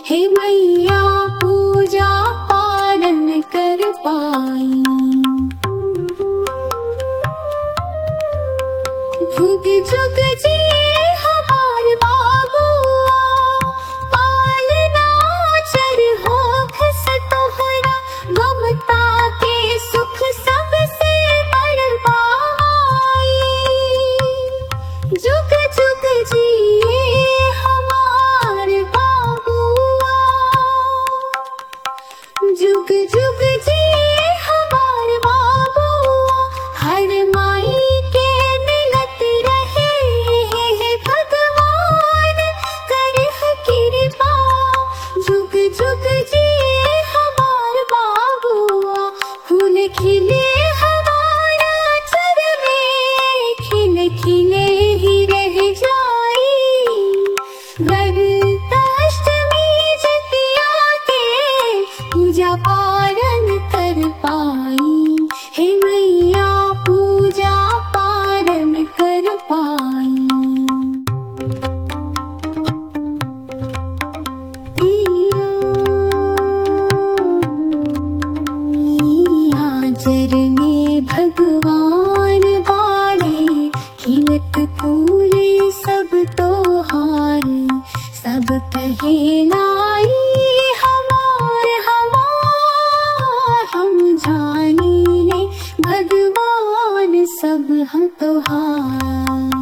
हे मैया पूजा पालन कर पाई। झुक झुक जिए हमार बाबुआ, पालना चर हो खस तोहरा, ममता के सुख सबसे बड़ पाई। झुक झुक जिए हमार बाबुआ, झुक झुक जिए हमार बाबुआ। हर माई के मिलत रहे भगवान करह कृपा। झुक झुक जिए हमार बाबुआ, फूल खिले हमारा चर में, खिले खिले ही रह जाई। वरदाष्टमी जतिया के पूजा पालन कर पाई। हे मैया पूजा पालन कर पाई। आचर में भगवान बाड़े, खिलत फूले सब तोहार। सब कहे लाई हमार हमार, हम जानी ले भगवान सब हम तोहार।